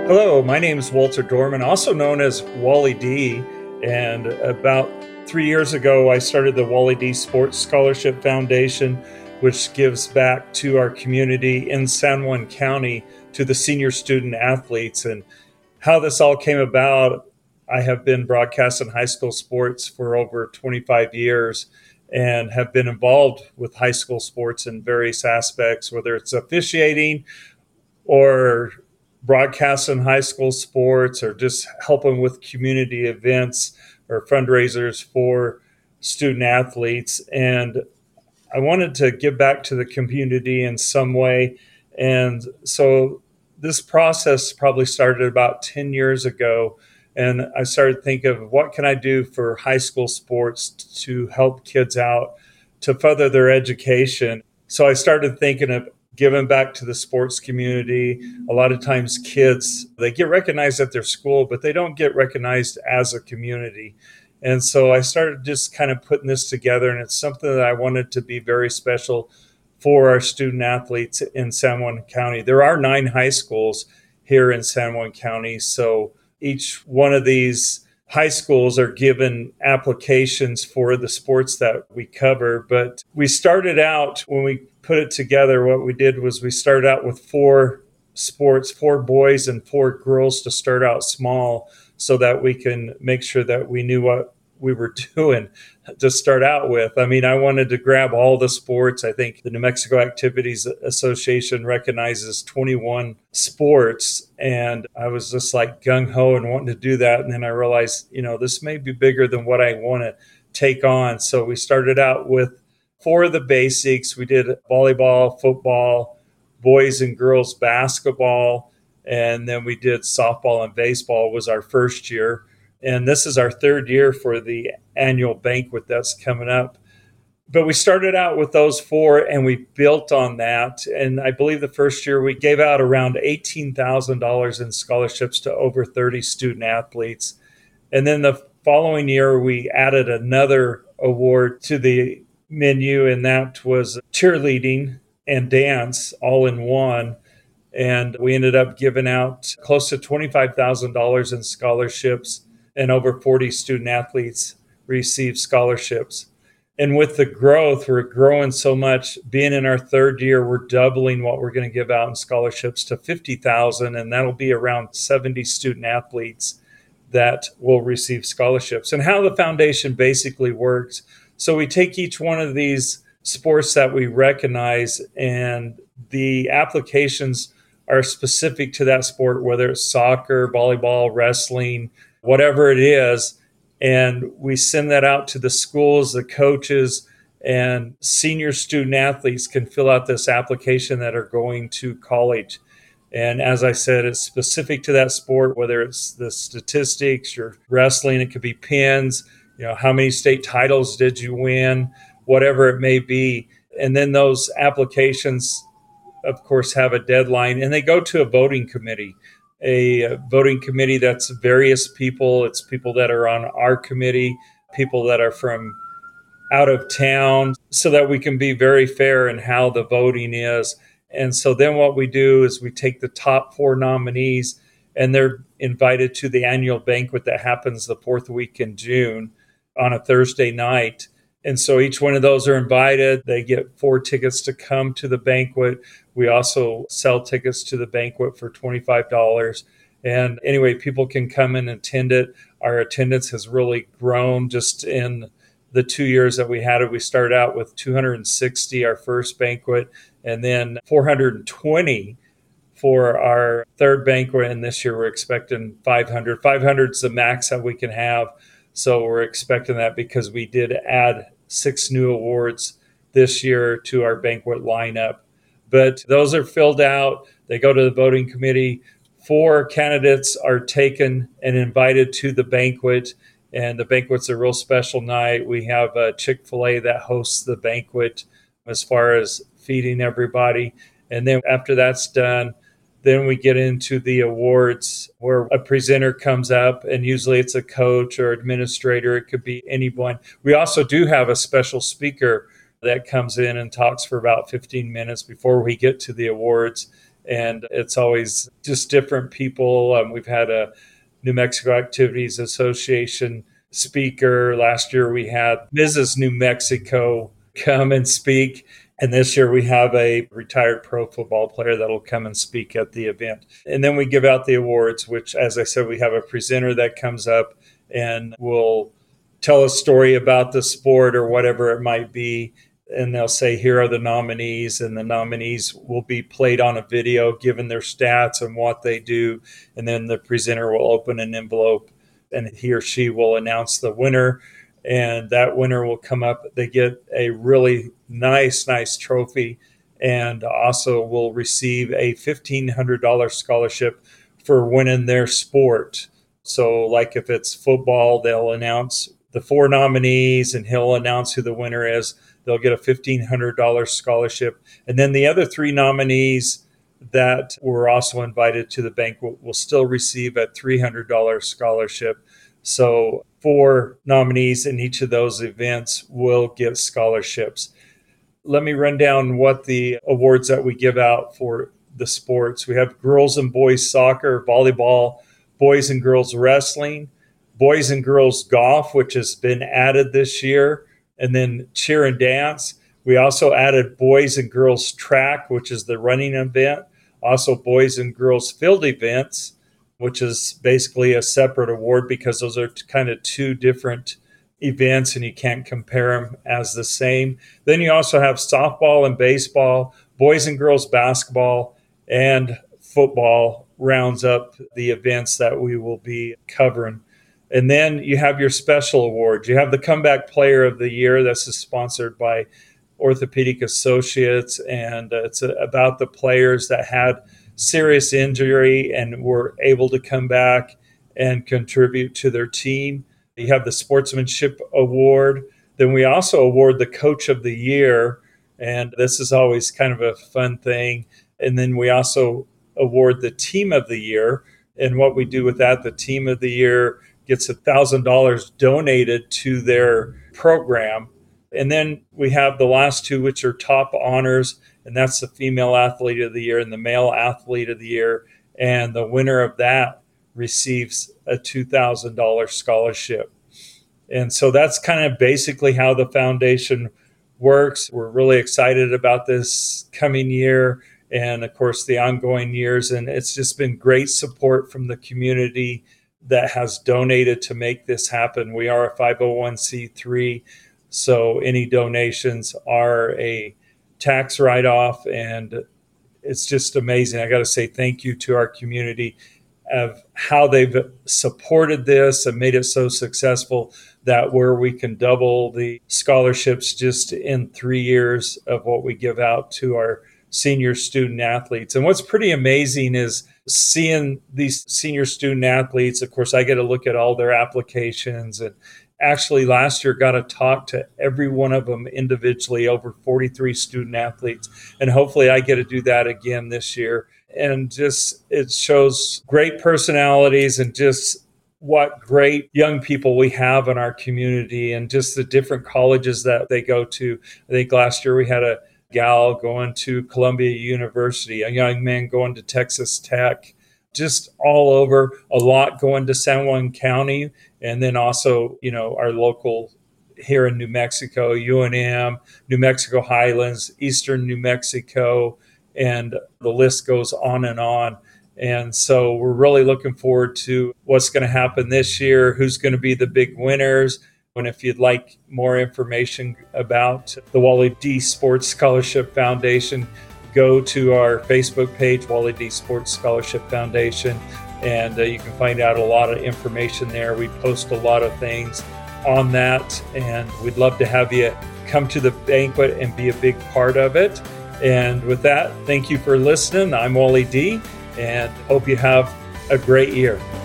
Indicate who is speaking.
Speaker 1: Hello, my name is Walter Dorman, also known as Wally D. And about 3 years ago, I started the Wally D Sports Scholarship Foundation, which gives back to our community in San Juan County to the senior student athletes. And how this all came about, I have been broadcasting high school sports for over 25 years and have been involved with high school sports in various aspects, whether it's officiating or broadcasting high school sports or just helping with community events or fundraisers for student athletes. And I wanted to give back to the community in some way. And so this process probably started about 10 years ago. And I started thinking of what can I do for high school sports to help kids out to further their education. So I started thinking of giving back to the sports community. A lot of times kids, they get recognized at their school, but they don't get recognized as a community. And so I started just kind of putting this together, and it's something that I wanted to be very special for our student athletes in San Juan County. There are 9 high schools here in San Juan County, so each one of these high schools are given applications for the sports that we cover. But we started out, when we put it together, what we did was we started out with 4 sports, 4 boys and 4 girls to start out small so that we can make sure that we knew what we were doing to start out with. I mean, I wanted to grab all the sports. I think the New Mexico Activities Association recognizes 21 sports, and I was just like gung-ho and wanting to do that. And then I realized, this may be bigger than what I want to take on. So we started out with 4 of the basics. We did volleyball, football, boys and girls basketball, and then we did softball and baseball was our first year. And this is our 3rd year for the annual banquet that's coming up. But we started out with those 4 and we built on that. And I believe the first year we gave out around $18,000 in scholarships to over 30 student athletes. And then the following year, we added another award to the menu, and that was cheerleading and dance all in one. And we ended up giving out close to $25,000 in scholarships, and over 40 student athletes received scholarships. And with the growth, we're growing so much. Being in our 3rd year, we're doubling what we're going to give out in scholarships to 50,000, and that'll be around 70 student athletes that will receive scholarships. And how the foundation basically works, so we take each one of these sports that we recognize, and the applications are specific to that sport, whether it's soccer, volleyball, wrestling, whatever it is. And we send that out to the schools, the coaches, and senior student athletes can fill out this application that are going to college. And as I said, it's specific to that sport, whether it's the statistics, your wrestling, it could be pins, how many state titles did you win, whatever it may be. And then those applications, of course, have a deadline, and they go to a voting committee that's various people. It's people that are on our committee, people that are from out of town, so that we can be very fair in how the voting is. And so then what we do is we take the top 4 nominees, and they're invited to the annual banquet that happens the 4th week in June on a Thursday night. And so each one of those are invited. They get 4 tickets to come to the banquet. We also sell tickets to the banquet for $25. And anyway, people can come and attend it. Our attendance has really grown just in the 2 years that we had it. We started out with 260, our first banquet, and then 420 for our 3rd banquet. And this year we're expecting 500. 500 is the max that we can have. So we're expecting that because we did add 6 new awards this year to our banquet lineup. But those are filled out. They go to the voting committee. 4 candidates are taken and invited to the banquet. And the banquet's a real special night. We have a Chick-fil-A that hosts the banquet as far as feeding everybody. And then after that's done, then we get into the awards where a presenter comes up, and usually it's a coach or administrator. It could be anyone. We also do have a special speaker that comes in and talks for about 15 minutes before we get to the awards. And it's always just different people. We've had a New Mexico Activities Association speaker. Last year we had Mrs. New Mexico come and speak. And this year we have a retired pro football player that'll come and speak at the event. And then we give out the awards, which, as I said, we have a presenter that comes up and will tell a story about the sport or whatever it might be. And they'll say, here are the nominees, and the nominees will be played on a video, given their stats and what they do. And then the presenter will open an envelope and he or she will announce the winner. And that winner will come up. They get a really nice trophy, and also will receive a $1,500 scholarship for winning their sport. So like if it's football, they'll announce the 4 nominees and he'll announce who the winner is. They'll get a $1,500 scholarship. And then the other 3 nominees that were also invited to the banquet will still receive a $300 scholarship. So 4 nominees in each of those events will get scholarships. Let me run down what the awards that we give out for the sports. We have girls and boys soccer, volleyball, boys and girls wrestling, boys and girls golf, which has been added this year, and then cheer and dance. We also added boys and girls track, which is the running event, also boys and girls field events, which is basically a separate award because those are kind of 2 different events and you can't compare them as the same. Then you also have softball and baseball, boys and girls basketball, and football rounds up the events that we will be covering. And then you have your special awards. You have the Comeback Player of the Year. This is sponsored by Orthopedic Associates, and it's about the players that had serious injury and were able to come back and contribute to their team. You have the Sportsmanship Award. Then we also award the Coach of the Year, and this is always kind of a fun thing. And then we also award the Team of the Year. And what we do with that, the Team of the Year gets $1,000 donated to their program. And then we have the last 2, which are top honors, and that's the Female Athlete of the Year and the Male Athlete of the Year. And the winner of that receives a $2,000 scholarship. And so that's kind of basically how the foundation works. We're really excited about this coming year and, of course, the ongoing years. And it's just been great support from the community that has donated to make this happen. We are a 501c3, so any donations are a tax write-off, and it's just amazing. I got to say thank you to our community of how they've supported this and made it so successful that where we can double the scholarships just in 3 years of what we give out to our senior student athletes. And what's pretty amazing is seeing these senior student athletes. Of course, I get to look at all their applications, and actually last year got to talk to every one of them individually, over 43 student athletes. And hopefully I get to do that again this year. And just, it shows great personalities and just what great young people we have in our community and just the different colleges that they go to. I think last year we had a gal going to Columbia University, a young man going to Texas Tech, just all over, a lot going to San Juan County. And then also, our local here in New Mexico, UNM, New Mexico Highlands, Eastern New Mexico, and the list goes on and on. And so we're really looking forward to what's going to happen this year, who's going to be the big winners. And if you'd like more information about the Wally D Sports Scholarship Foundation, go to our Facebook page, Wally D Sports Scholarship Foundation, and you can find out a lot of information there. We post a lot of things on that, and we'd love to have you come to the banquet and be a big part of it. And with that, thank you for listening. I'm Wally D, and hope you have a great year.